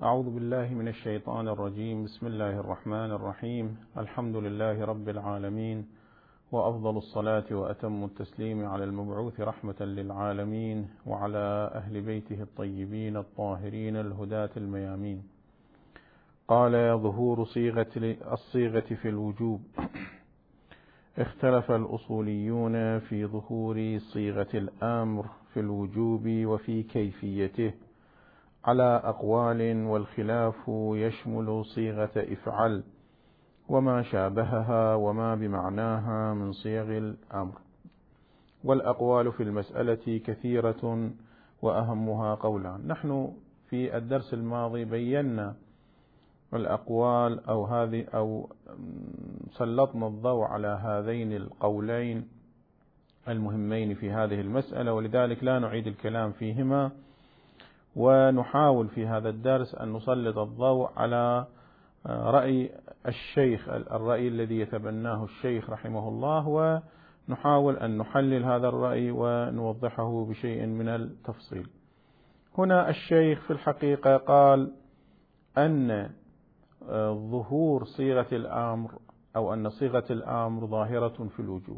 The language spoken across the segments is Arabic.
أعوذ بالله من الشيطان الرجيم. بسم الله الرحمن الرحيم. الحمد لله رب العالمين، وأفضل الصلاة وأتم التسليم على المبعوث رحمة للعالمين وعلى أهل بيته الطيبين الطاهرين الهداة الميامين. قال: ظهور الصيغة في الوجوب. اختلف الأصوليون في ظهور صيغة الأمر في الوجوب وفي كيفيته على أقوال، والخلاف يشمل صيغة افعل وما شابهها وما بمعناها من صيغ الأمر. والأقوال في المسألة كثيرة وأهمها قولان. نحن في الدرس الماضي بينا الأقوال أو سلطنا الضوء على هذين القولين المهمين في هذه المسألة، ولذلك لا نعيد الكلام فيهما، ونحاول في هذا الدرس أن نسلط الضوء على رأي الشيخ، الرأي الذي يتبناه الشيخ رحمه الله، ونحاول أن نحلل هذا الرأي ونوضحه بشيء من التفصيل. هنا الشيخ في الحقيقة قال أن ظهور صيغة الأمر أو أن صيغة الأمر ظاهرة في الوجوب،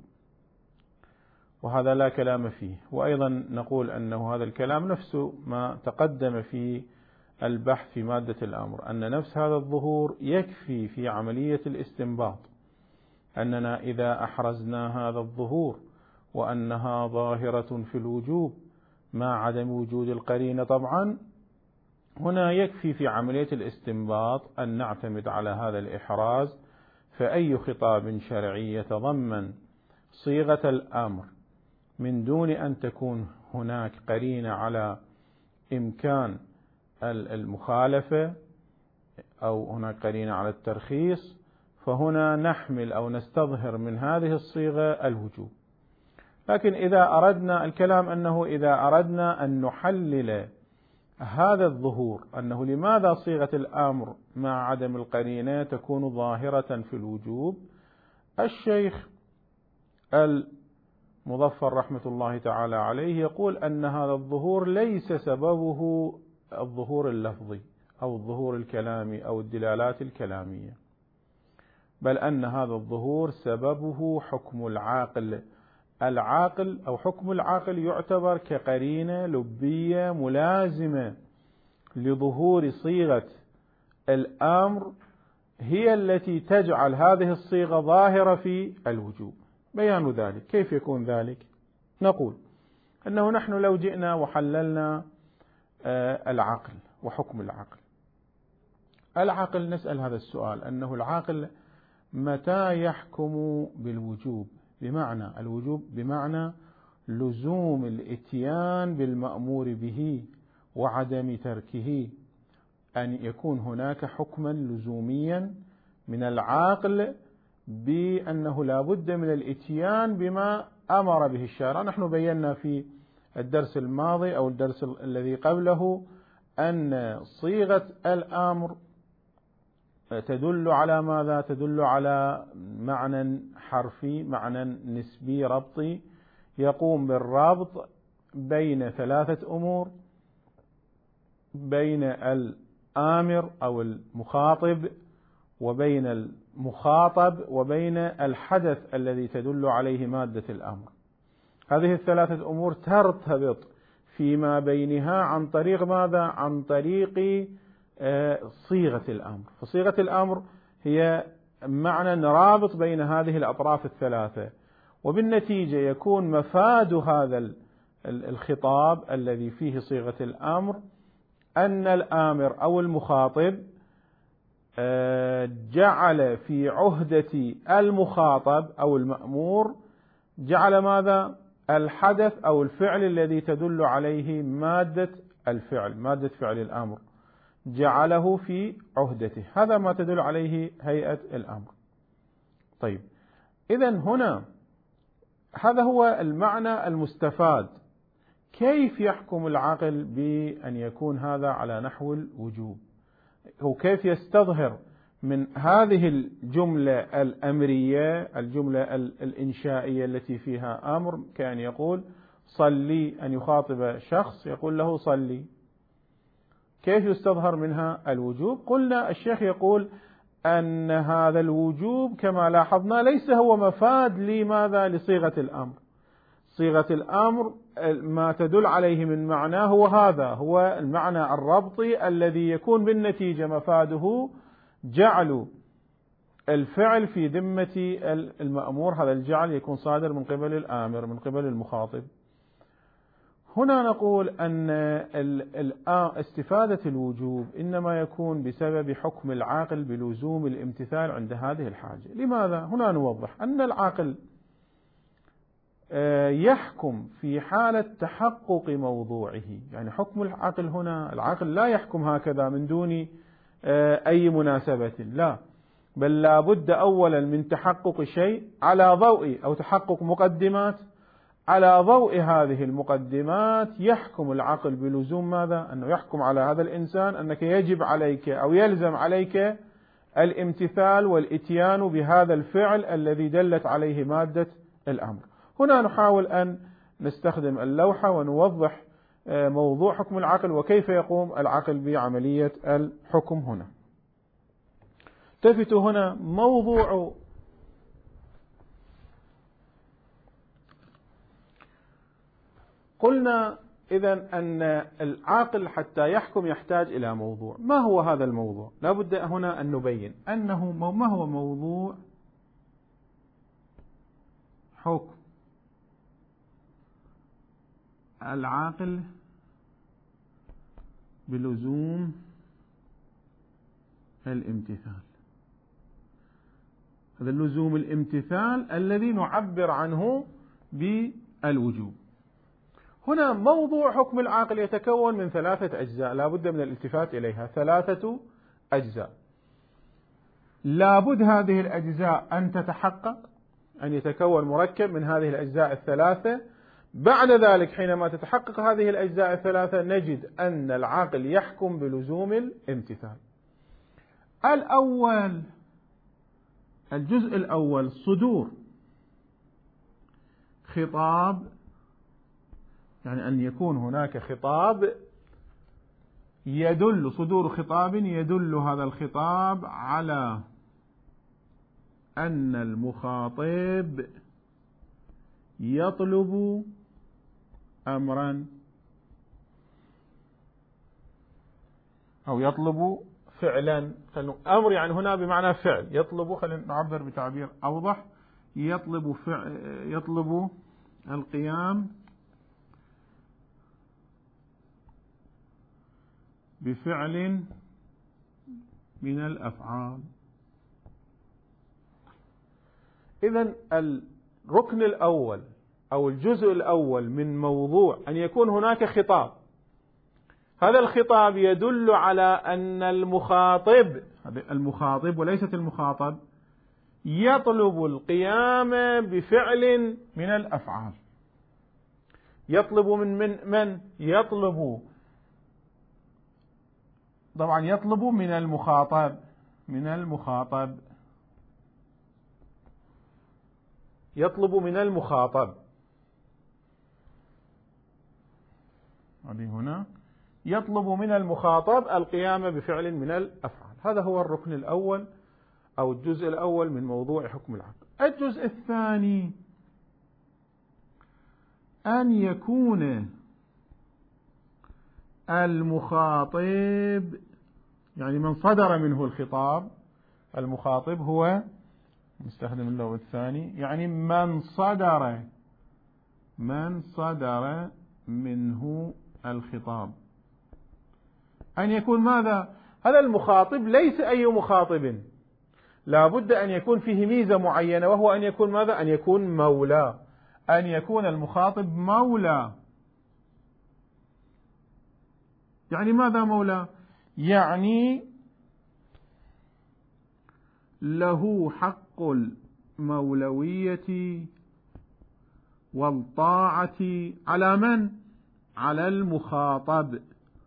وهذا لا كلام فيه. وأيضا نقول أنه هذا الكلام نفسه ما تقدم في البحث في مادة الأمر، أن نفس هذا الظهور يكفي في عملية الاستنباط، أننا إذا أحرزنا هذا الظهور وأنها ظاهرة في الوجوب مع عدم وجود القرينة طبعا، هنا يكفي في عملية الاستنباط أن نعتمد على هذا الإحراز. فأي خطاب شرعي يتضمن صيغة الأمر من دون أن تكون هناك قرينة على إمكان المخالفة أو هناك قرينة على الترخيص، فهنا نحمل أو نستظهر من هذه الصيغة الوجوب. لكن إذا أردنا الكلام أنه إذا أردنا أن نحلل هذا الظهور، أنه لماذا صيغة الأمر مع عدم القرينة تكون ظاهرة في الوجوب، الشيخ المظفر رحمة الله تعالى عليه يقول أن هذا الظهور ليس سببه الظهور اللفظي أو الظهور الكلامي أو الدلالات الكلامية، بل أن هذا الظهور سببه حكم العاقل. العاقل أو حكم العاقل يعتبر كقرينة لبية ملازمة لظهور صيغة الأمر، هي التي تجعل هذه الصيغة ظاهرة في الوجوب. بيان ذلك كيف يكون ذلك؟ نقول أنه نحن لو جئنا وحللنا العقل وحكم العقل نسأل هذا السؤال، أنه العاقل متى يحكم بالوجوب؟ بمعنى الوجوب بمعنى لزوم الإتيان بالمأمور به وعدم تركه، أن يكون هناك حكما لزوميا من العاقل بأنه لا بد من الإتيان بما أمر به الشارع. نحن بينا في الدرس الماضي أو الدرس الذي قبله أن صيغة الأمر تدل على ماذا؟ تدل على معنى حرفي، معنى نسبي ربطي، يقوم بالربط بين ثلاثة أمور: بين الآمر أو المخاطب، وبين المخاطب، وبين الحدث الذي تدل عليه مادة الأمر. هذه الثلاثة أمور ترتبط فيما بينها عن طريق ماذا؟ عن طريق صيغة الأمر. فصيغة الأمر هي معنى رابط بين هذه الأطراف الثلاثة، وبالنتيجة يكون مفاد هذا الخطاب الذي فيه صيغة الأمر أن الآمر أو المخاطب جعل في عهدة المخاطب أو المأمور، جعل ماذا؟ الحدث أو الفعل الذي تدل عليه مادة الفعل، مادة فعل الأمر، جعله في عهدته. هذا ما تدل عليه هيئة الأمر. طيب، إذن هنا هذا هو المعنى المستفاد. كيف يحكم العاقل بأن يكون هذا على نحو الوجوب؟ وكيف يستظهر من هذه الجملة الأمرية، الجملة الإنشائية التي فيها أمر، كان يقول صلي، أن يخاطب شخص يقول له صلي، كيف يستظهر منها الوجوب؟ قلنا الشيخ يقول أن هذا الوجوب كما لاحظنا ليس هو مفاد لماذا؟ لصيغة الأمر. صيغة الأمر ما تدل عليه من معنى هو هذا، هو المعنى الربطي الذي يكون بالنتيجة مفاده جعل الفعل في ذمة المأمور، هذا الجعل يكون صادر من قبل الآمر، من قبل المخاطب. هنا نقول أن استفادة الوجوب إنما يكون بسبب حكم العاقل بلزوم الامتثال عند هذه الحاجة. لماذا؟ هنا نوضح أن العاقل يحكم في حالة تحقق موضوعه، يعني حكم العاقل هنا، العاقل لا يحكم هكذا من دون أي مناسبة، لا، بل لا بد أولا من تحقق شيء على ضوء أو تحقق مقدمات، على ضوء هذه المقدمات يحكم العقل بلزوم ماذا؟ أنه يحكم على هذا الإنسان أنك يجب عليك أو يلزم عليك الامتثال والإتيان بهذا الفعل الذي دلت عليه مادة الأمر. هنا نحاول أن نستخدم اللوحة ونوضح موضوع حكم العقل وكيف يقوم العقل بعملية الحكم. هنا التفتوا، هنا موضوع قلنا إذن أن العاقل حتى يحكم يحتاج إلى موضوع. ما هو هذا الموضوع؟ لا بد هنا أن نبين أنه ما هو موضوع حكم العاقل بلزوم الامتثال. هذا اللزوم الامتثال الذي نعبر عنه بالوجوب. هنا موضوع حكم العاقل يتكون من 3 أجزاء، لا بد من الالتفات إليها، 3 أجزاء. لا بد هذه الأجزاء أن تتحقق، أن يتكون مركب من هذه الأجزاء 3. بعد ذلك حينما تتحقق هذه الأجزاء 3 نجد أن العاقل يحكم بلزوم الامتثال. الأول، الجزء الأول، صدور خطاب، يعني أن يكون هناك خطاب يدل، صدور خطاب يدل هذا الخطاب على أن المخاطب يطلب أمرا أو يطلب فعلا. أمر يعني هنا بمعنى فعل، يطلب، خلينا نعبر بتعبير أوضح، يطلب القيام بفعل من الأفعال. إذن الركن الأول أو الجزء الأول من موضوع أن يكون هناك خطاب، هذا الخطاب يدل على أن المخاطب وليست المخاطب يطلب القيام بفعل من الأفعال. يطلب من يطلب، طبعا يطلب من المخاطب، يطلب من المخاطب، هذه هنا يطلب من المخاطب القيام بفعل من الأفعال. هذا هو الركن الأول أو الجزء الأول من موضوع حكم العقل. الجزء الثاني أن يكون المخاطب، يعني من صدر منه الخطاب، المخاطب هو نستخدم اللغة الثاني، يعني من صدر منه الخطاب. أن يكون ماذا؟ هذا المخاطب ليس أي مخاطب، لا بد أن يكون فيه ميزة معينة، وهو أن يكون ماذا؟ أن يكون مولى، أن يكون المخاطب مولى. يعني ماذا مولى؟ يعني له حق المولوية والطاعة على من؟ على المخاطب،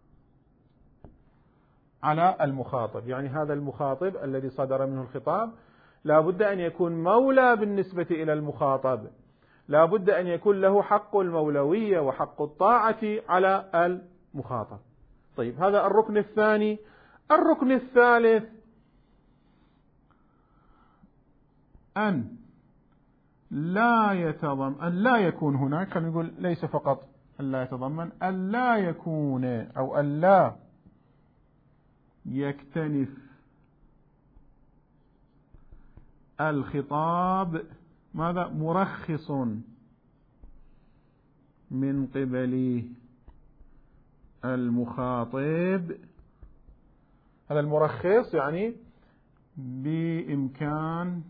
على المخاطب. يعني هذا المخاطب الذي صدر منه الخطاب لا بد أن يكون مولى بالنسبة إلى المخاطب، لا بد أن يكون له حق المولوية وحق الطاعة على المخاطب. طيب هذا الركن الثاني. الركن الثالث أن لا يكون هناك، خلينا نقول ليس فقط أن لا يتضمن، أن لا يكون أو أن لا يكتنف الخطاب ماذا؟ مرخص من قبل المخاطب. هذا المرخص يعني بإمكان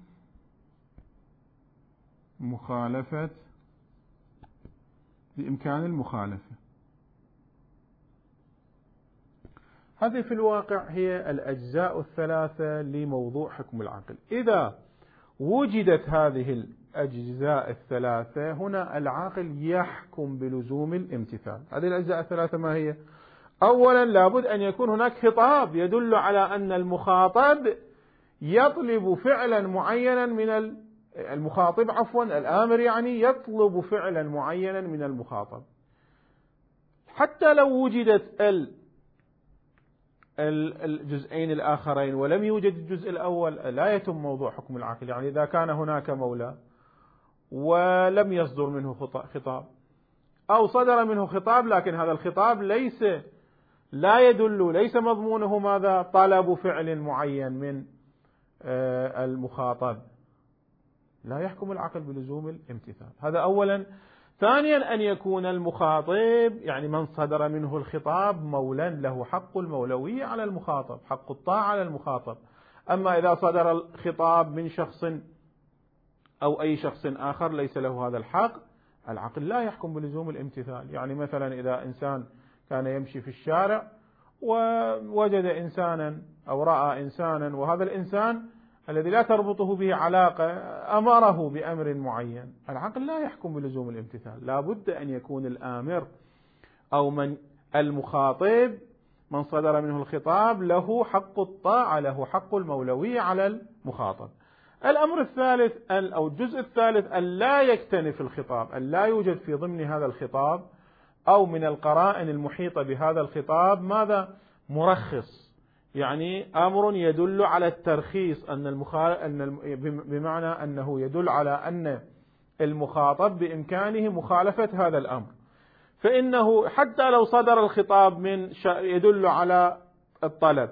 المخالفة. هذه في الواقع هي الأجزاء الثلاثة لموضوع حكم العقل. إذا وجدت هذه الأجزاء الثلاثة هنا العاقل يحكم بلزوم الامتثال. هذه الأجزاء الثلاثة ما هي؟ أولا لابد أن يكون هناك خطاب يدل على أن المخاطب يطلب فعلا معينا من المخاطب، الآمر يعني يطلب فعلا معينا من المخاطب. حتى لو وجدت الجزئين الآخرين ولم يوجد الجزء الأول لا يتم موضوع حكم العقل. يعني إذا كان هناك مولى ولم يصدر منه خطاب، أو صدر منه خطاب لكن هذا الخطاب ليس مضمونه ماذا؟ طلب فعل معين من المخاطب، لا يحكم العقل بلزوم الامتثال. هذا أولا. ثانيا أن يكون المخاطب يعني من صدر منه الخطاب مولا له حق المولوية على المخاطب، حق الطاعة على المخاطب. أما إذا صدر الخطاب من شخص أو أي شخص آخر ليس له هذا الحق، العقل لا يحكم بلزوم الامتثال. يعني مثلا إذا إنسان كان يمشي في الشارع ووجد إنسانا أو رأى إنسانا، وهذا الإنسان الذي لا تربطه به علاقة أمره بأمر معين، العقل لا يحكم بلزوم الامتثال. لا بد أن يكون الآمر أو من المخاطب من صدر منه الخطاب له حق الطاعة، له حق المولوية على المخاطب. الأمر الثالث أو الجزء الثالث أن لا يكتنف الخطاب، أن لا يوجد في ضمن هذا الخطاب أو من القرائن المحيطة بهذا الخطاب ماذا؟ مرخص، يعني أمر يدل على الترخيص، بمعنى أنه يدل على أن المخاطب بإمكانه مخالفة هذا الأمر. فإنه حتى لو صدر الخطاب من يدل على الطلب،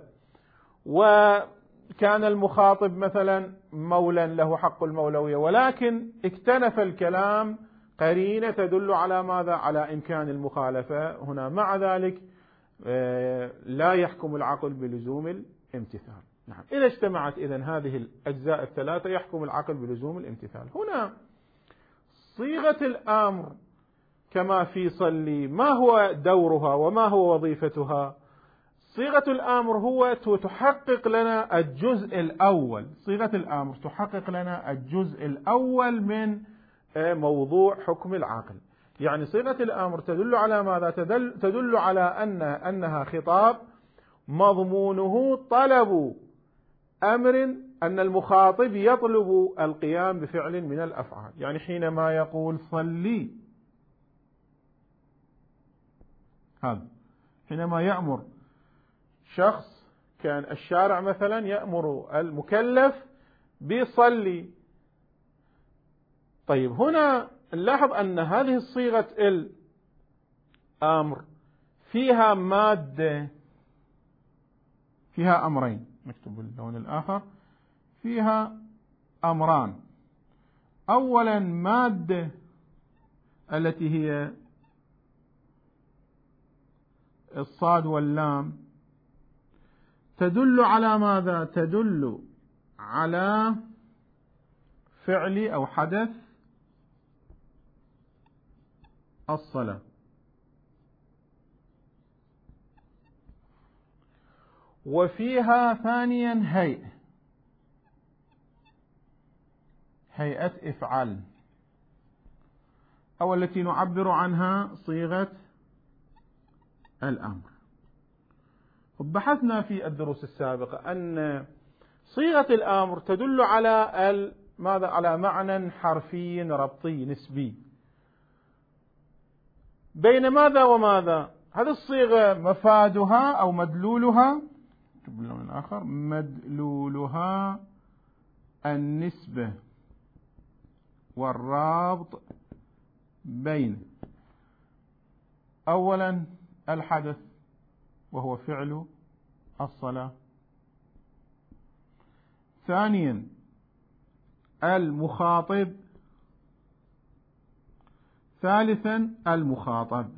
وكان المخاطب مثلا مولا له حق المولوية، ولكن اكتنف الكلام قرينة تدل على ماذا؟ على إمكان المخالفة، هنا مع ذلك لا يحكم العقل بلزوم الامتثال. نعم. إذا اجتمعت إذن هذه الأجزاء الثلاثة يحكم العقل بلزوم الامتثال. هنا صيغة الأمر كما في صلي، ما هو دورها وما هو وظيفتها؟ صيغة الأمر هو تحقق لنا الجزء الأول، صيغة الأمر تحقق لنا الجزء الأول من موضوع حكم العقل. يعني صيغة الأمر تدل على ماذا؟ تدل على أنها خطاب مضمونه طلب أمر، أن المخاطب يطلب القيام بفعل من الأفعال. يعني حينما يقول صلي، هذا حينما يأمر شخص، كان الشارع مثلا يأمر المكلف بصلي. طيب هنا نلاحظ أن هذه الصيغة الأمر فيها مادة، فيها أمرين، نكتب باللون الآخر، فيها أمران. أولا مادة التي هي الصاد واللام تدل على ماذا؟ تدل على فعل أو حدث الصلاة. وفيها ثانيا هيئة إفعال، أو التي نعبر عنها صيغة الأمر. بحثنا في الدروس السابقة أن صيغة الأمر تدل على ماذا؟ على معنى حرفي ربطي نسبي، بين ماذا وماذا؟ هذه الصيغة مفادها أو مدلولها باللون الآخر مدلولها النسبة والرابط بين أولا الحدث وهو فعل الصلاة، ثانيا المخاطب، ثالثا المخاطب.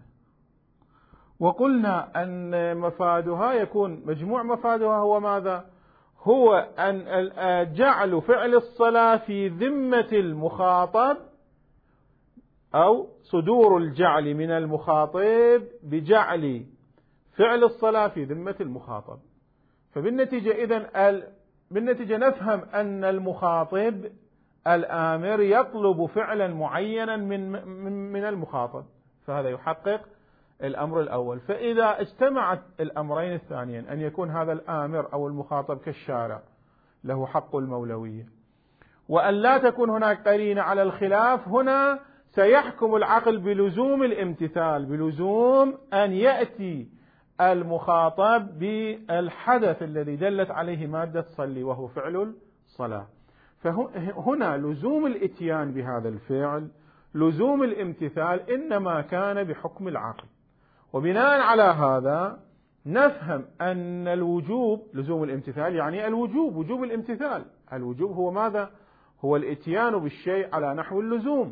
وقلنا أن مفادها يكون مجموع مفادها هو ماذا؟ هو أن جعل فعل الصلاة في ذمة المخاطب أو صدور الجعل من المخاطب بجعل فعل الصلاة في ذمة المخاطب. بالنتيجة نفهم أن المخاطب الآمر يطلب فعلا معينا من المخاطب، فهذا يحقق الأمر الأول. فإذا اجتمعت الأمرين الثانيين أن يكون هذا الآمر أو المخاطب كالشارع له حق المولوية، وأن لا تكون هناك قرينة على الخلاف، هنا سيحكم العقل بلزوم الامتثال، بلزوم أن يأتي المخاطب بالحدث الذي دلت عليه مادة صلي وهو فعل الصلاة. فهنا لزوم الاتيان بهذا الفعل، لزوم الامتثال إنما كان بحكم العقل. وبناء على هذا نفهم أن الوجوب لزوم الامتثال، يعني الوجوب وجوب الامتثال. الوجوب هو ماذا؟ هو الاتيان بالشيء على نحو اللزوم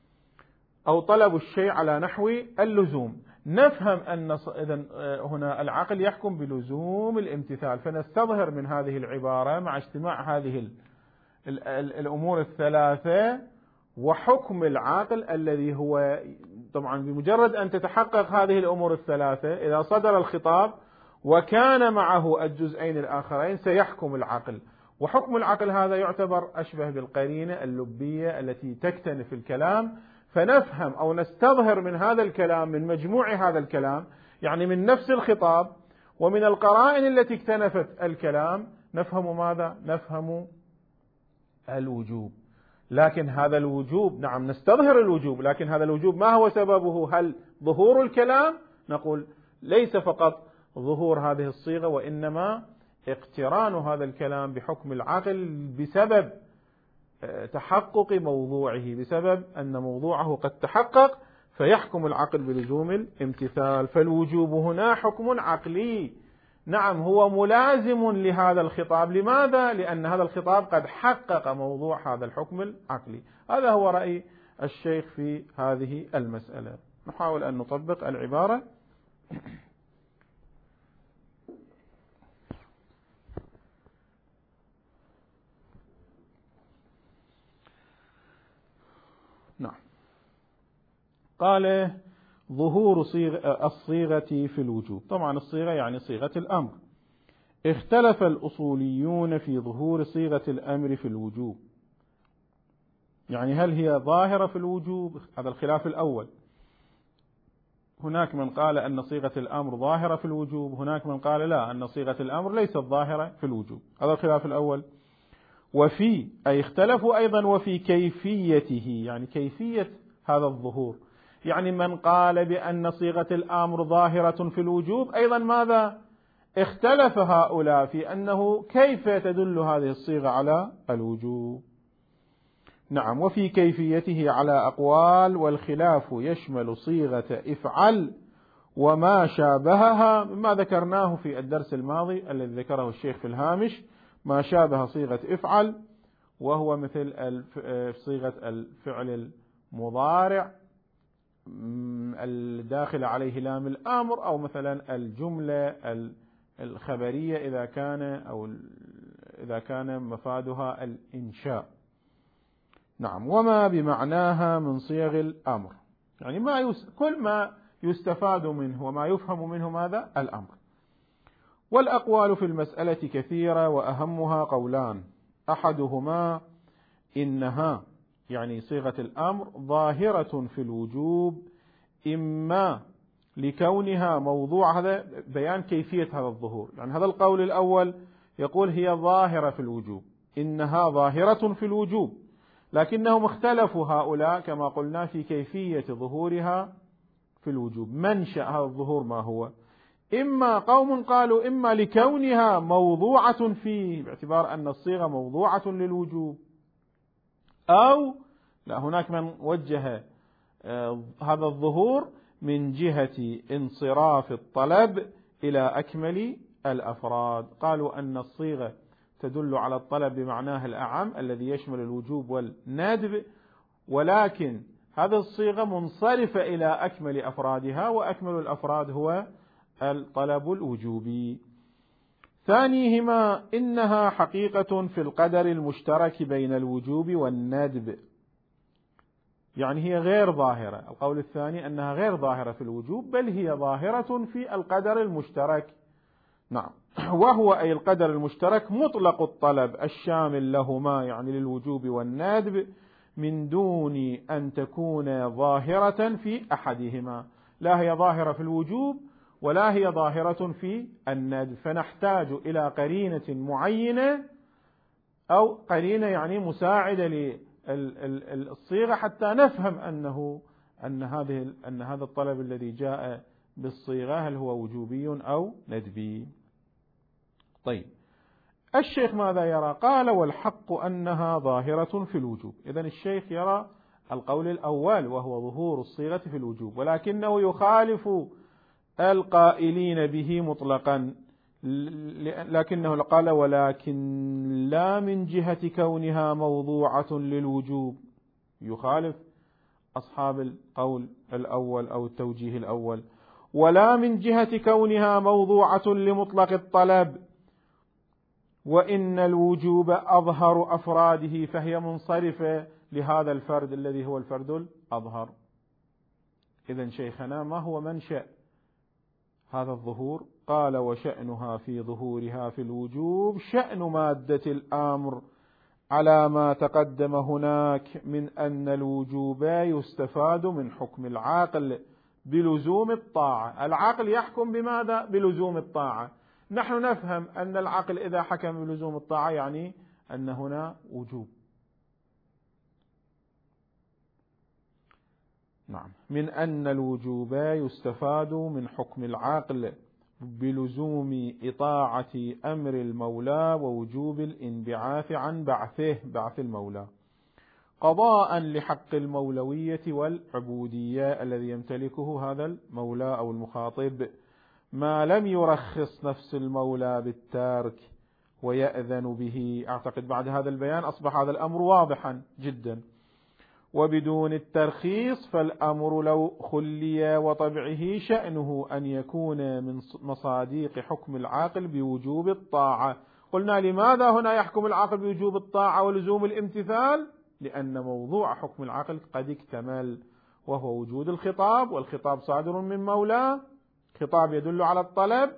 أو طلب الشيء على نحو اللزوم. نفهم أن إذن هنا العقل يحكم بلزوم الامتثال، فنستظهر من هذه العبارة مع اجتماع هذه الأمور الثلاثة وحكم العقل الذي هو طبعا بمجرد أن تتحقق هذه الأمور الثلاثة، إذا صدر الخطاب وكان معه الجزئين الآخرين سيحكم العقل. وحكم العقل هذا يعتبر أشبه بالقرينة اللبية التي تكتنف الكلام، فنفهم أو نستظهر من هذا الكلام، من مجموع هذا الكلام، يعني من نفس الخطاب ومن القرائن التي اكتنفت الكلام، نفهم ماذا؟ نفهم الوجوب. لكن هذا الوجوب، نعم نستظهر الوجوب، لكن هذا الوجوب ما هو سببه؟ هل ظهور الكلام؟ نقول ليس فقط ظهور هذه الصيغة، وإنما اقتران هذا الكلام بحكم العقل بسبب تحقق موضوعه، بسبب أن موضوعه قد تحقق فيحكم العقل بلزوم الامتثال. فالوجوب هنا حكم عقلي، نعم هو ملازم لهذا الخطاب. لماذا؟ لأن هذا الخطاب قد حقق موضوع هذا الحكم العقلي. هذا هو رأي الشيخ في هذه المسألة. نحاول أن نطبق العبارة. نعم. قال ظهور الصيغة في الوجوب. طبعا الصيغة يعني صيغة الأمر. اختلف الأصوليون في ظهور صيغة الأمر في الوجوب، يعني هل هي ظاهرة في الوجوب؟ هذا الخلاف الأول. هناك من قال أن صيغة الأمر ظاهرة في الوجوب، هناك من قال لا، أن صيغة الأمر ليست ظاهرة في الوجوب. هذا الخلاف الأول. أي اختلفوا أيضا وفي كيفيته، يعني كيفية هذا الظهور. يعني من قال بأن صيغة الأمر ظاهرة في الوجوب أيضا ماذا؟ اختلف هؤلاء في أنه كيف تدل هذه الصيغة على الوجوب. نعم. وفي كيفيته على أقوال، والخلاف يشمل صيغة افعل وما شابهها، مما ذكرناه في الدرس الماضي الذي ذكره الشيخ في الهامش، ما شابه صيغة افعل وهو مثل صيغة الفعل المضارع الداخل عليه لام الأمر، أو مثلا الجملة الخبرية إذا كان مفادها الإنشاء. نعم. وما بمعناها من صيغ الأمر، يعني كل ما يستفاد منه وما يفهم منه ماذا؟ الأمر. والأقوال في المسألة كثيرة، وأهمها قولان: أحدهما إنها يعني صيغة الأمر ظاهرة في الوجوب، إما لكونها موضوع، هذا بيان كيفية هذا الظهور. يعني هذا القول الأول يقول هي ظاهرة في الوجوب، إنها ظاهرة في الوجوب، لكنهم اختلفوا هؤلاء كما قلنا في كيفية ظهورها في في الوجوب. منشأ هذا الظهور ما هو؟ إما قوم قالوا إما لكونها موضوعة فيه باعتبار أن الصيغة موضوعة للوجوب، أو لا، هناك من وجه هذا الظهور من جهة انصراف الطلب إلى أكمل الأفراد. قالوا أن الصيغة تدل على الطلب بمعناها الأعم الذي يشمل الوجوب والندب، ولكن هذه الصيغة منصرفة إلى أكمل أفرادها، وأكمل الأفراد هو الطلب الوجوبي. ثانيهما إنها حقيقة في القدر المشترك بين الوجوب والندب، يعني هي غير ظاهرة. القول الثاني أنها غير ظاهرة في الوجوب، بل هي ظاهرة في القدر المشترك. نعم، وهو أي القدر المشترك مطلق الطلب الشامل لهما، يعني للوجوب والندب، من دون أن تكون ظاهرة في أحدهما. لا هي ظاهرة في الوجوب ولا هي ظاهرة في الندب، فنحتاج إلى قرينة معينة، أو قرينة يعني مساعدة للصيغة حتى نفهم أن هذا الطلب الذي جاء بالصيغة هل هو وجوبي أو ندبي. طيب، الشيخ ماذا يرى؟ قال والحق أنها ظاهرة في الوجوب. إذن الشيخ يرى القول الأول وهو ظهور الصيغة في الوجوب، ولكنه يخالف القائلين به مطلقا، لكنه قال ولكن لا من جهة كونها موضوعة للوجوب. يخالف أصحاب القول الأول أو التوجيه الأول. ولا من جهة كونها موضوعة لمطلق الطلب، وإن الوجوب أظهر أفراده، فهي منصرفة لهذا الفرد الذي هو الفرد الأظهر. إذن شيخنا ما هو منشأ هذا الظهور؟ قال وشأنها في ظهورها في الوجوب شأن مادة الأمر على ما تقدم هناك من أن الوجوب يستفاد من حكم العقل بلزوم الطاعة. العقل يحكم بماذا؟ بلزوم الطاعة. نحن نفهم أن العقل إذا حكم بلزوم الطاعة يعني أن هنا وجوب. نعم، من أن الوجوب يستفاد من حكم العقل بلزوم إطاعة أمر المولى ووجوب الانبعاث عن بعث المولى، قضاء لحق المولوية والعبودية الذي يمتلكه هذا المولى أو المخاطب، ما لم يرخص نفس المولى بالترك ويأذن به. أعتقد بعد هذا البيان أصبح هذا الأمر واضحا جدا. وبدون الترخيص فالأمر لو خلي وطبعه شأنه أن يكون من مصاديق حكم العاقل بوجوب الطاعة. قلنا لماذا هنا يحكم العاقل بوجوب الطاعة ولزوم الامتثال؟ لأن موضوع حكم العاقل قد اكتمل، وهو وجود الخطاب، والخطاب صادر من مولاه، خطاب يدل على الطلب،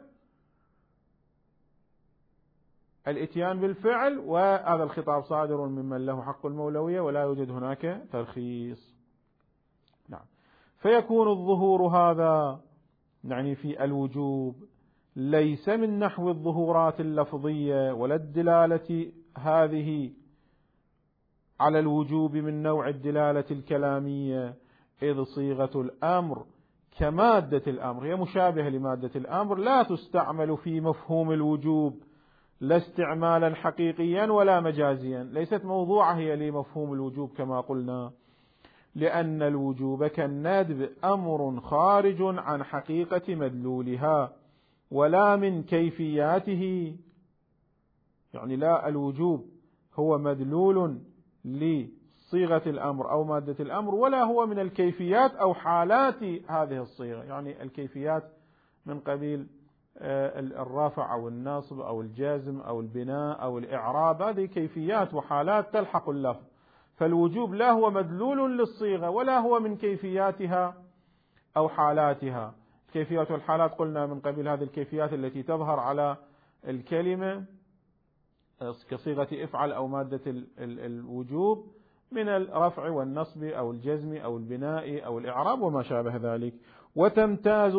الاتيان بالفعل، وهذا الخطاب صادر ممن له حق المولوية ولا يوجد هناك ترخيص. نعم، فيكون الظهور هذا يعني في الوجوب ليس من نحو الظهورات اللفظية ولا الدلالة هذه على الوجوب من نوع الدلالة الكلامية، إذ صيغة الأمر كمادة الأمر هي مشابهة لمادة الأمر، لا تستعمل في مفهوم الوجوب لا استعمالا حقيقيا ولا مجازيا، ليست موضوعة هي لمفهوم الوجوب كما قلنا، لأن الوجوب كالندب أمر خارج عن حقيقة مدلولها ولا من كيفياته. يعني لا الوجوب هو مدلول لصيغة الأمر أو مادة الأمر، ولا هو من الكيفيات أو حالات هذه الصيغة. يعني الكيفيات من قبيل الرفع أو النصب أو الجزم أو البناء أو الإعراب، هذه كيفيات وحالات تلحق اللفظ. فالوجوب لا هو مدلول للصيغة ولا هو من كيفياتها أو حالاتها. الكيفيات والحالات قلنا من قبيل هذه الكيفيات التي تظهر على الكلمة كصيغة افعل أو مادة الوجوب من الرفع والنصب أو الجزم أو البناء أو الإعراب وما شابه ذلك. وتمتاز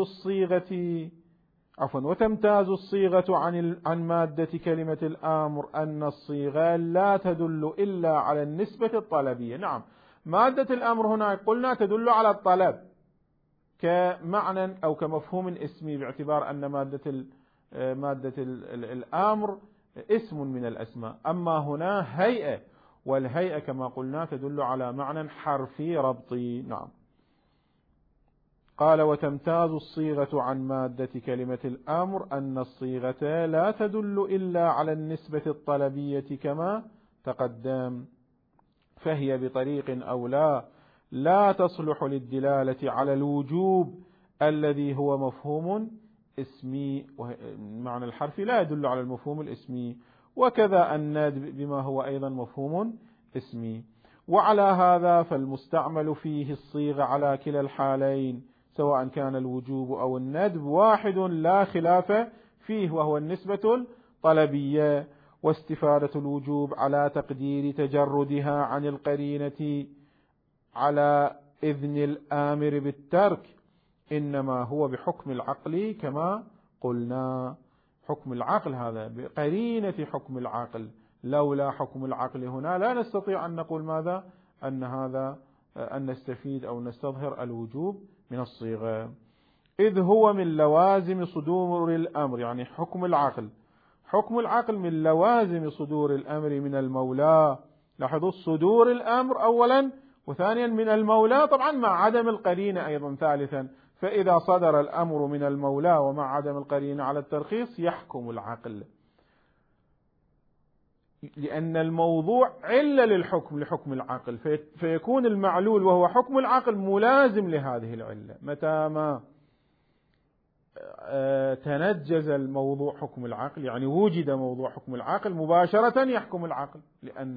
الصيغة عن مادة كلمة الأمر أن الصيغة لا تدل إلا على النسبة الطلبية. نعم، مادة الأمر هنا قلنا تدل على الطلب، كمعنى أو كمفهوم اسمي، باعتبار أن مادة الأمر اسم من الأسماء. أما هنا هيئة، والهيئة كما قلنا تدل على معنى حرفي ربطي. نعم. قال: وتمتاز الصيغة عن مادة كلمة الأمر أن الصيغة لا تدل إلا على النسبة الطلبية كما تقدم، فهي بطريق أو لا تصلح للدلالة على الوجوب الذي هو مفهوم اسمي، معنى الحرفي لا يدل على المفهوم الاسمي، وكذا الندب بما هو أيضا مفهوم اسمي. وعلى هذا فالمستعمل فيه الصيغة على كلا الحالين سواء كان الوجوب أو الندب واحد لا خلاف فيه، وهو النسبة الطلبية، واستفادة الوجوب على تقدير تجردها عن القرينة على إذن الآمر بالترك إنما هو بحكم العقل كما قلنا. حكم العقل هذا بقرينة حكم العقل، لولا حكم العقل هنا لا نستطيع أن نقول ماذا؟ أن نستفيد أو نستظهر الوجوب من الصيغة، إذ هو من لوازم صدور الأمر، يعني حكم العقل من لوازم صدور الأمر من المولى. لاحظوا صدور الأمر أولا، وثانيا من المولى، طبعا مع عدم القرينة أيضا ثالثا. فإذا صدر الأمر من المولى ومع عدم القرينة على الترخيص يحكم العقل، لأن الموضوع علة لحكم العقل، فيكون المعلول وهو حكم العقل ملازم لهذه العلة. متى ما تنجز الموضوع حكم العقل، يعني وجد موضوع حكم العقل، مباشرة يحكم العقل، لأن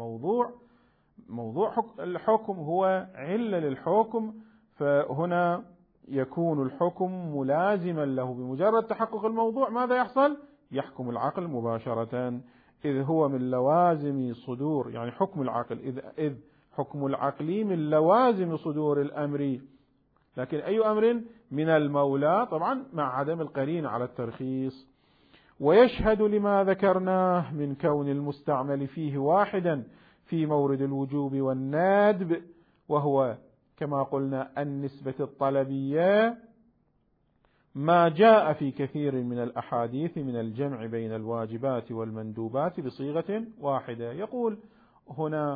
موضوع الحكم هو علة للحكم، فهنا يكون الحكم ملازما له. بمجرد تحقق الموضوع ماذا يحصل؟ يحكم العقل مباشرة، إذ هو من لوازم صدور، يعني حكم العقل، إذ حكم العقل من لوازم صدور الأمر، لكن أي أمر؟ من المولى، طبعا مع عدم القرينة على الترخيص. ويشهد لما ذكرناه من كون المستعمل فيه واحدا في مورد الوجوب والندب، وهو كما قلنا النسبة الطلبية، ما جاء في كثير من الأحاديث من الجمع بين الواجبات والمندوبات بصيغة واحدة. يقول هنا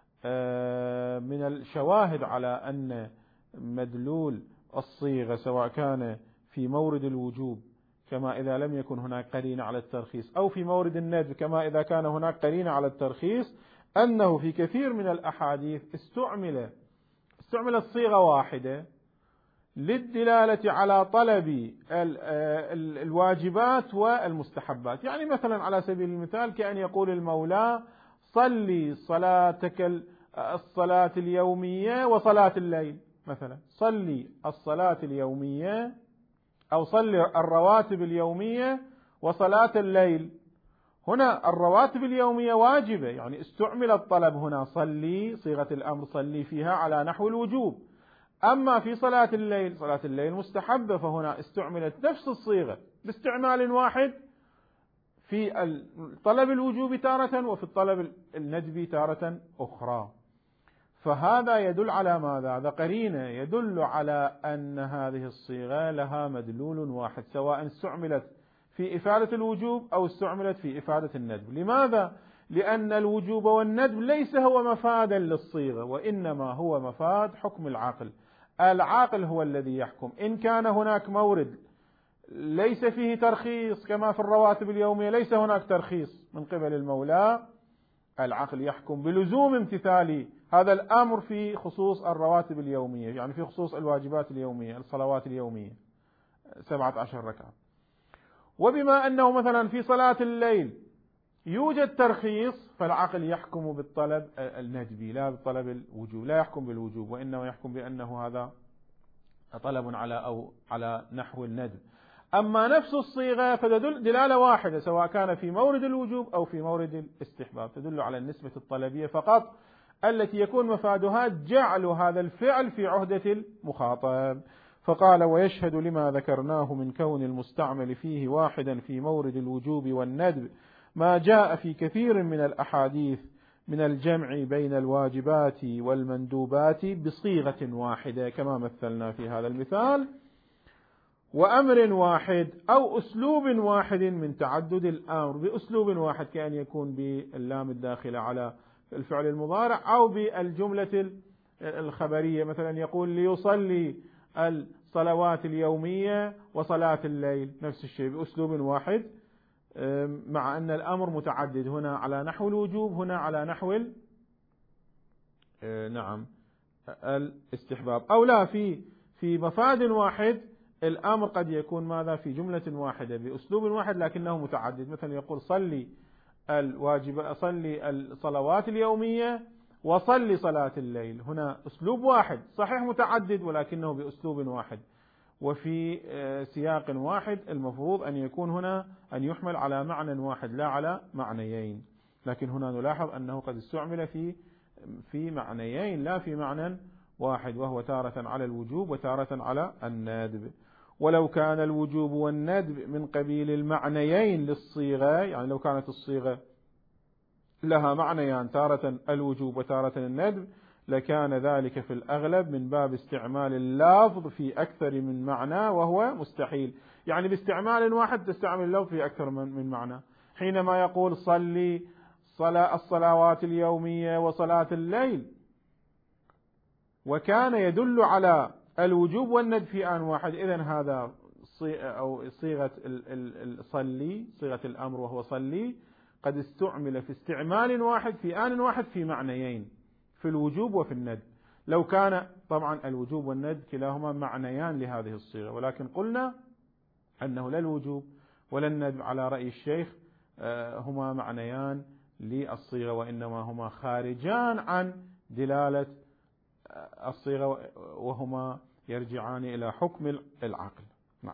من الشواهد على أن مدلول الصيغة سواء كان في مورد الوجوب كما إذا لم يكن هناك قرينة على الترخيص، أو في مورد الندب كما إذا كان هناك قرينة على الترخيص، أنه في كثير من الأحاديث استعملت صيغة واحدة للدلالة على طلب الواجبات والمستحبات. يعني مثلا على سبيل المثال كأن يقول المولى: صلي صلاتك الصلاة اليومية وصلاة الليل، مثلا صلي الصلاة اليومية أو صلي الرواتب اليومية وصلاة الليل. هنا الرواتب اليومية واجبة، يعني استعمل الطلب هنا صلي، صيغة الأمر صلي فيها على نحو الوجوب. أما في صلاة الليل مستحبة، فهنا استعملت نفس الصيغة باستعمال واحد في الطلب الوجوب تارة، وفي الطلب الندبي تارة أخرى. فهذا يدل على ماذا؟ هذا قرينة يدل على أن هذه الصيغة لها مدلول واحد، سواء استعملت في إفادة الوجوب أو استعملت في إفادة الندب. لماذا؟ لأن الوجوب والندب ليس هو مفادا للصيغة، وإنما هو مفاد حكم العقل. العقل هو الذي يحكم. إن كان هناك مورد ليس فيه ترخيص كما في الرواتب اليومية، ليس هناك ترخيص من قبل المولى، العقل يحكم بلزوم امتثال هذا الأمر في خصوص الرواتب اليومية، يعني في خصوص الواجبات اليومية، الصلوات اليومية 17 ركعة. وبما أنه مثلا في صلاة الليل يوجد ترخيص، فالعقل يحكم بالطلب الندبي لا بالطلب الوجوب، لا يحكم بالوجوب، وإنما يحكم بأنه هذا طلب على نحو الندب. أما نفس الصيغة فتدل دلالة واحدة، سواء كان في مورد الوجوب أو في مورد الاستحباب، تدل على النسبة الطلبية فقط التي يكون مفادها جعل هذا الفعل في عهدة المخاطب. فقال: ويشهد لما ذكرناه من كون المستعمل فيه واحدا في مورد الوجوب والندب ما جاء في كثير من الأحاديث من الجمع بين الواجبات والمندوبات بصيغة واحدة كما مثلنا في هذا المثال، وأمر واحد أو أسلوب واحد من تعدد الأمر، بأسلوب واحد كأن يكون باللام الداخلة على الفعل المضارع أو بالجملة الخبرية، مثلا يقول ليصلي الصلوات اليومية وصلاة الليل، نفس الشيء بأسلوب واحد، مع أن الأمر متعدد، هنا على نحو الوجوب، هنا على نحو الاستحباب، أو لا في مفاد واحد الأمر قد يكون ماذا في جملة واحدة بأسلوب واحد لكنه متعدد، مثلا يقول صلي صلي الصلوات اليومية وصلي صلاة الليل، هنا أسلوب واحد صحيح متعدد ولكنه بأسلوب واحد وفي سياق واحد، المفروض أن يكون هنا أن يحمل على معنى واحد لا على معنيين، لكن هنا نلاحظ أنه قد استعمل في معنيين لا في معنى واحد، وهو تارة على الوجوب وتارة على الندب. ولو كان الوجوب والندب من قبيل المعنيين للصيغة، يعني لو كانت الصيغة لها معنيان تارة الوجوب وتارة الندب لكان ذلك في الأغلب من باب استعمال اللفظ في أكثر من معنى وهو مستحيل، يعني باستعمال واحد تستعمل اللفظ في أكثر من معنى، حينما يقول صلي الصلوات اليومية وصلاة الليل وكان يدل على الوجوب والندب في آن واحد، إذن هذا أو صيغة صلي صيغة الأمر وهو صلي قد استعمل في استعمال واحد في آن واحد في معنيين، في الوجوب وفي الندب. لو كان طبعا الوجوب والندب كلاهما معنيان لهذه الصيغة، ولكن قلنا أنه لا الوجوب ولا الندب على رأي الشيخ هما معنيان للصيغة، وإنما هما خارجان عن دلالة الصيغة وهما يرجعان إلى حكم العقل. نعم.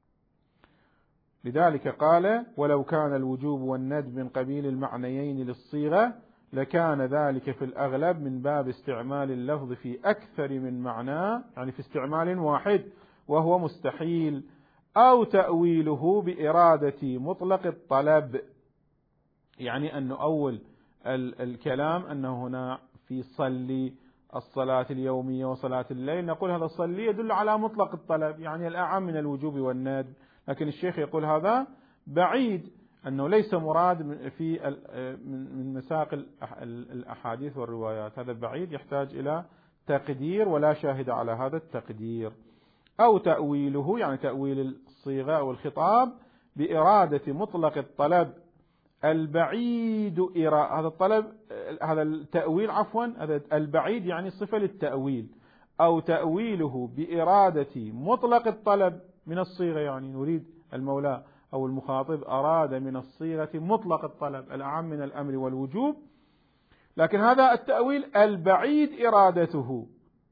لذلك قال ولو كان الوجوب والندب من قبيل المعنيين للصيغة لكان ذلك في الأغلب من باب استعمال اللفظ في أكثر من معنى، يعني في استعمال واحد وهو مستحيل، أو تأويله بإرادة مطلق الطلب، يعني أن أول الكلام أنه هنا في صلي الصلاة اليومية وصلاة الليل نقول هذا الصلي يدل على مطلق الطلب، يعني الأعم من الوجوب والندب، لكن الشيخ يقول هذا بعيد، أنه ليس مراد في من مساق الأحاديث والروايات، هذا بعيد يحتاج إلى تقدير ولا شاهد على هذا التقدير. أو تأويله يعني تأويل الصيغة أو الخطاب بإرادة مطلق الطلب البعيد هذا الطلب هذا التأويل هذا البعيد يعني صفة للتأويل، أو تأويله بإرادة مطلق الطلب من الصيغة، يعني نريد المولى أو المخاطب أراد من الصيغة مطلق الطلب الأعم من الأمر والوجوب، لكن هذا التأويل البعيد إرادته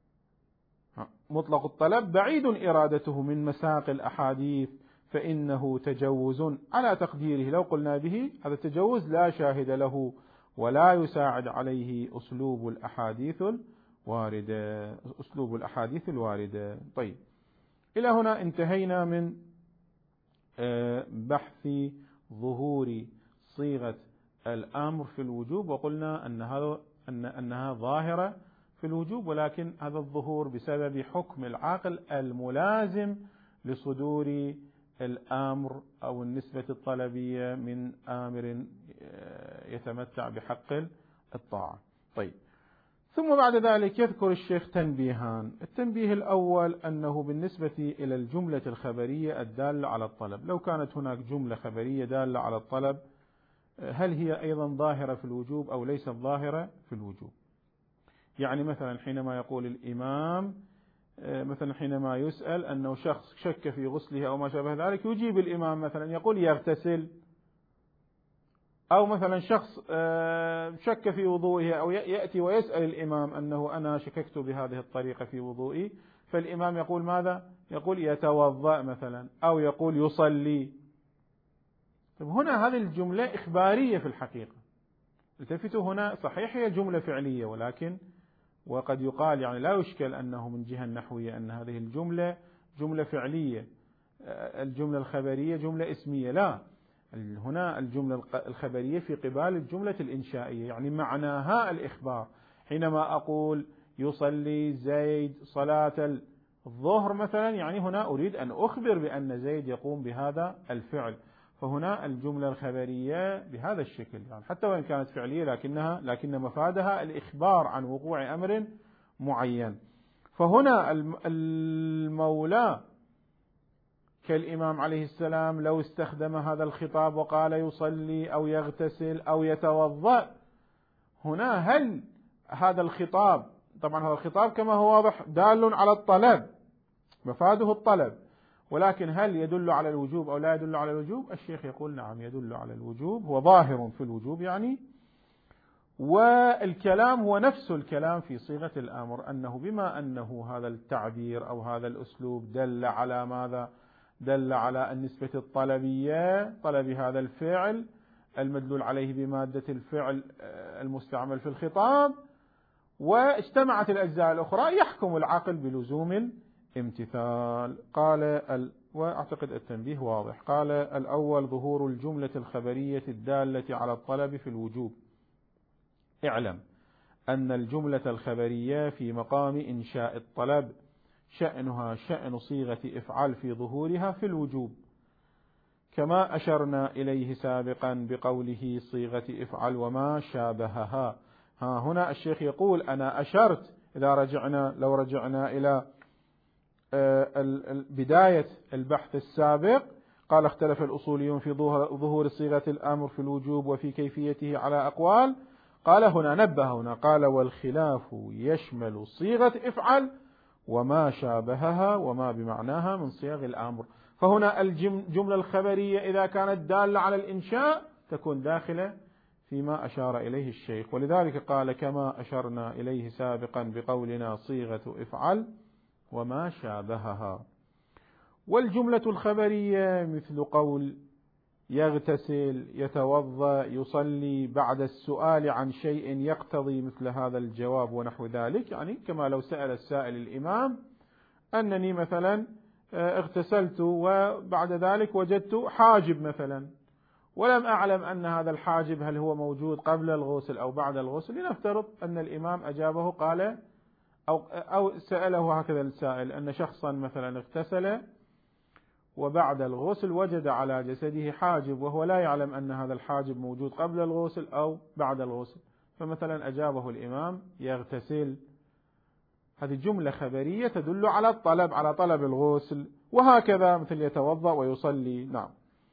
مطلق الطلب بعيد إرادته من مساق الأحاديث، فإنه تجوز على تقديره، لو قلنا به هذا التجوز لا شاهد له ولا يساعد عليه أسلوب الأحاديث الواردة. طيب، إلى هنا انتهينا من بحث ظهور صيغة الأمر في الوجوب، وقلنا أنها ظاهرة في الوجوب، ولكن هذا الظهور بسبب حكم العقل الملازم لصدور الأمر أو النسبة الطلبية من آمر يتمتع بحق الطاعة. طيب، ثم بعد ذلك يذكر الشيخ تنبيهان. التنبيه الأول أنه بالنسبة إلى الجملة الخبرية الدالة على الطلب، لو كانت هناك جملة خبرية دالة على الطلب هل هي أيضا ظاهرة في الوجوب أو ليست ظاهرة في الوجوب؟ يعني مثلا حينما يقول الإمام مثلا حينما يسأل أنه شخص شك في غسله أو ما شابه ذلك يجيب الإمام مثلا يقول يغتسل، أو مثلا شخص شك في وضوئه أو يأتي ويسأل الإمام أنه أنا شككت بهذه الطريقة في وضوئي، فالإمام يقول ماذا؟ يقول يتوضأ مثلا، أو يقول يصلي. طيب هنا هذه الجملة إخبارية في الحقيقة، التفتوا هنا صحيح هي جملة فعلية، ولكن وقد يقال يعني لا يشكل أنه من جهة نحوية أن هذه الجملة جملة فعلية، الجملة الخبرية جملة اسمية، لا، هنا الجملة الخبرية في قبال الجملة الإنشائية، يعني معناها الإخبار. حينما أقول يصلي زيد صلاة الظهر مثلا، يعني هنا أريد أن أخبر بأن زيد يقوم بهذا الفعل. فهنا الجملة الخبرية بهذا الشكل، يعني حتى وإن كانت فعلية لكن مفادها الإخبار عن وقوع أمر معين. فهنا المولى كالإمام عليه السلام لو استخدم هذا الخطاب وقال يصلي أو يغتسل أو يتوضأ، هنا هل هذا الخطاب، طبعا هذا الخطاب كما هو واضح دال على الطلب، مفاده الطلب، ولكن هل يدل على الوجوب أو لا يدل على الوجوب؟ الشيخ يقول نعم يدل على الوجوب، هو ظاهر في الوجوب يعني. والكلام هو نفس الكلام في صيغة الأمر، أنه بما أنه هذا التعبير أو هذا الأسلوب دل على ماذا؟ دل على النسبة الطلبية، طلب هذا الفعل المدلول عليه بمادة الفعل المستعمل في الخطاب، واجتمعت الأجزاء الأخرى، يحكم العقل بلزوم الامتثال. قال وأعتقد التنبيه واضح. قال الأول ظهور الجملة الخبرية الدالة على الطلب في الوجوب. اعلم أن الجملة الخبرية في مقام إنشاء الطلب شأنها شأن صيغة افعل في ظهورها في الوجوب، كما أشرنا إليه سابقا بقوله صيغة افعل وما شابهها. هنا الشيخ يقول أنا أشرت، لو رجعنا إلى بداية البحث السابق، قال اختلف الأصوليون في ظهور صيغة الأمر في الوجوب وفي كيفيته على أقوال. قال هنا نبه، هنا قال والخلاف يشمل صيغة افعل وما شابهها وما بمعناها من صيغ الأمر. فهنا الجملة الخبرية إذا كانت دالة على الإنشاء تكون داخلة فيما أشار إليه الشيخ، ولذلك قال كما أشرنا إليه سابقا بقولنا صيغة افعل وما شابهها. والجملة الخبرية مثل قول يغتسل، يتوضأ، يصلي بعد السؤال عن شيء يقتضي مثل هذا الجواب ونحو ذلك، يعني كما لو سأل السائل الإمام أنني مثلا اغتسلت وبعد ذلك وجدت حاجب مثلا، ولم أعلم أن هذا الحاجب هل هو موجود قبل الغسل أو بعد الغسل. لنفترض أن الإمام أجابه قال أو سأله هكذا السائل أن شخصا مثلا اغتسل وبعد الغسل وجد على جسده حاجب وهو لا يعلم أن هذا الحاجب موجود قبل الغسل أو بعد الغسل، فمثلا أجابه الإمام يغتسل. هذه جملة خبرية تدل على الطلب، على طلب الغسل، وهكذا مثل يتوضأ ويصلي. نعم.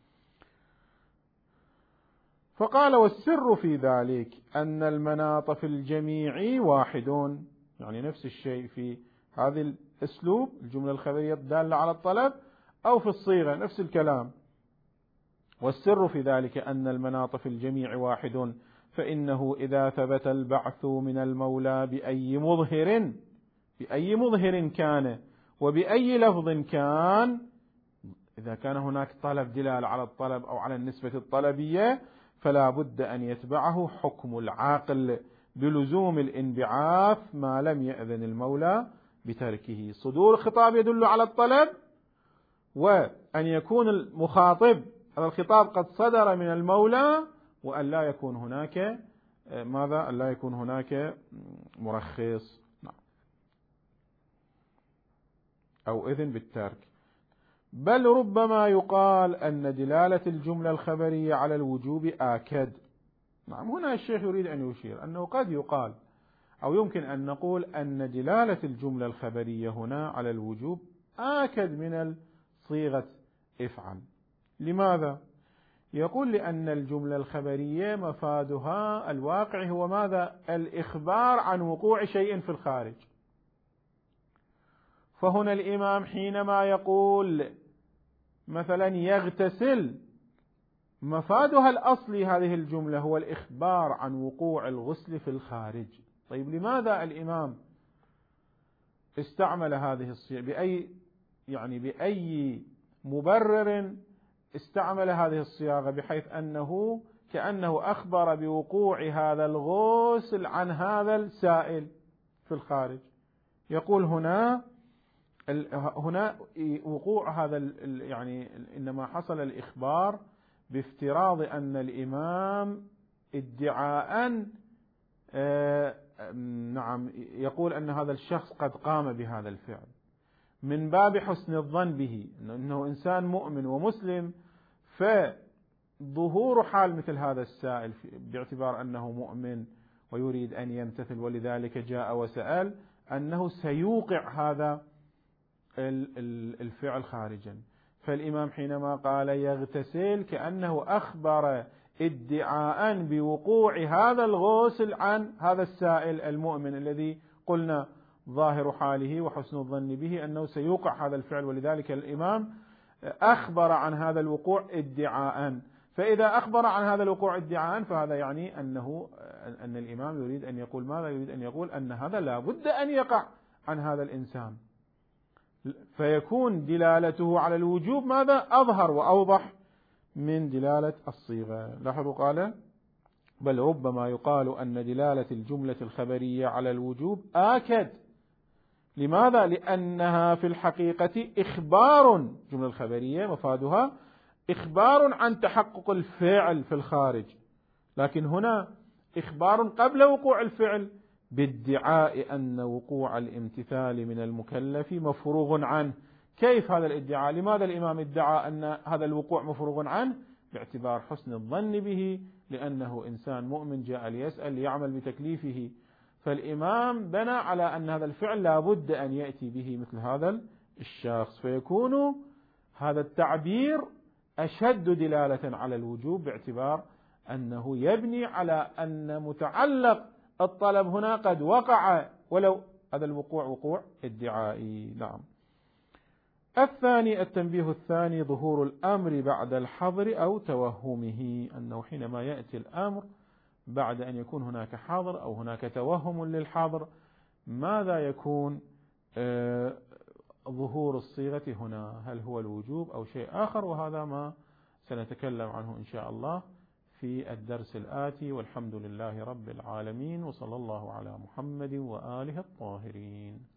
فقال والسر في ذلك أن المناط في الجميع واحد، يعني نفس الشيء في هذا الأسلوب الجملة الخبرية الدالة على الطلب أو في الصيغة نفس الكلام. والسر في ذلك أن المناط في الجميع واحد، فإنه إذا ثبت البعث من المولى بأي مظهر كان وبأي لفظ كان، إذا كان هناك طلب دلالة على الطلب أو على النسبة الطلبية، فلا بد أن يتبعه حكم العاقل بلزوم الانبعاث ما لم يأذن المولى بتركه. صدور الخطاب يدل على الطلب، وأن يكون المخاطب هذا الخطاب قد صدر من المولى، وأن لا يكون هناك أن لا يكون هناك مرخص أو إذن بالترك. بل ربما يقال أن دلالة الجملة الخبرية على الوجوب آكد. نعم، هنا الشيخ يريد أن يشير أنه قد يقال أو يمكن أن نقول أن دلالة الجملة الخبرية هنا على الوجوب آكد من صيغة افعل. لماذا؟ يقول لأن الجملة الخبرية مفادها الواقع هو ماذا؟ الإخبار عن وقوع شيء في الخارج. فهنا الإمام حينما يقول مثلا يغتسل، مفادها الأصلي هذه الجملة هو الإخبار عن وقوع الغسل في الخارج. طيب لماذا الإمام استعمل هذه الصيغة؟ بأي مبرر استعمل هذه الصياغة بحيث أنه كأنه أخبر بوقوع هذا الغسل عن هذا السائل في الخارج؟ يقول هنا وقوع هذا، يعني إنما حصل الإخبار بافتراض أن الإمام ادعاء نعم يقول أن هذا الشخص قد قام بهذا الفعل، من باب حسن الظن به أنه إنسان مؤمن ومسلم، فظهور حال مثل هذا السائل باعتبار أنه مؤمن ويريد أن يمتثل ولذلك جاء وسأل، أنه سيوقع هذا الفعل خارجا. فالإمام حينما قال يغتسل كأنه أخبر ادعاء بوقوع هذا الغسل عن هذا السائل المؤمن الذي قلنا ظاهر حاله وحسن الظن به أنه سيوقع هذا الفعل، ولذلك الإمام أخبر عن هذا الوقوع ادعاء. فإذا أخبر عن هذا الوقوع ادعاء فهذا يعني أن الإمام يريد أن يقول ماذا؟ يريد أن يقول أن هذا لا بد أن يقع عن هذا الإنسان، فيكون دلالته على الوجوب ماذا؟ أظهر وأوضح من دلالة الصيغة. لاحظوا قال بل ربما يقال أن دلالة الجملة الخبرية على الوجوب آكد. لماذا؟ لأنها في الحقيقة إخبار، الجملة الخبرية مفادها إخبار عن تحقق الفعل في الخارج، لكن هنا إخبار قبل وقوع الفعل بادعاء أن وقوع الامتثال من المكلف مفروغ عنه. كيف هذا الادعاء؟ لماذا الإمام ادعى أن هذا الوقوع مفروغ عنه؟ باعتبار حسن الظن به، لأنه إنسان مؤمن جاء ليسأل ليعمل بتكليفه، فالإمام بنى على أن هذا الفعل لا بد أن يأتي به مثل هذا الشخص، فيكون هذا التعبير أشد دلالة على الوجوب باعتبار أنه يبني على أن متعلق الطلب هنا قد وقع ولو هذا الوقوع وقوع ادعائي. نعم. الثاني التنبيه الثاني ظهور الأمر بعد الحظر أو توهمه، أنه حينما يأتي الأمر بعد أن يكون هناك حظر أو هناك توهم للحظر ماذا يكون ظهور الصيغة هنا؟ هل هو الوجوب أو شيء آخر؟ وهذا ما سنتكلم عنه إن شاء الله في الدرس الآتي، والحمد لله رب العالمين، وصلى الله على محمد وآله الطاهرين.